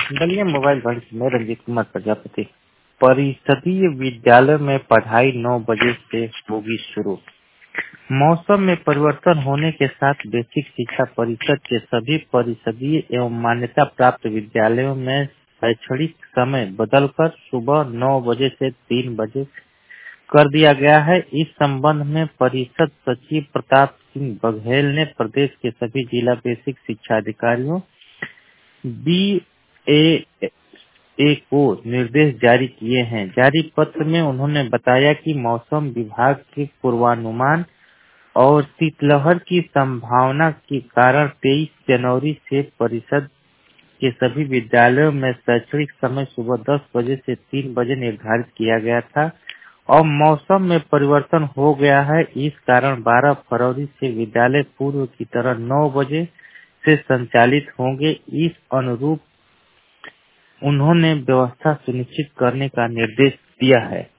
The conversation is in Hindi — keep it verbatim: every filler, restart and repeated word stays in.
दलिया मोबाइल भंग में रंजीत कुमार प्रजापति। परिषदीय विद्यालय में पढ़ाई नौ बजे से होगी शुरू। मौसम में परिवर्तन होने के साथ बेसिक शिक्षा परिषद के सभी परिषदीय एवं मान्यता प्राप्त विद्यालयों में शैक्षणिक समय बदलकर सुबह नौ बजे से तीन बजे कर दिया गया है। इस संबंध में परिषद सचिव प्रताप सिंह बघेल ने प्रदेश के सभी जिला बेसिक शिक्षा अधिकारियों बी ए ए को निर्देश जारी किए हैं। जारी पत्र में उन्होंने बताया कि मौसम विभाग के पूर्वानुमान और शीतलहर की संभावना के कारण तेईस जनवरी से परिषद के सभी विद्यालयों में शैक्षणिक समय सुबह दस बजे से तीन बजे निर्धारित किया गया था और मौसम में परिवर्तन हो गया है। इस कारण बारह फरवरी से विद्यालय पूर्व की तरह नौ बजे से संचालित होंगे। इस अनुरूप उन्होंने व्यवस्था सुनिश्चित करने का निर्देश दिया है।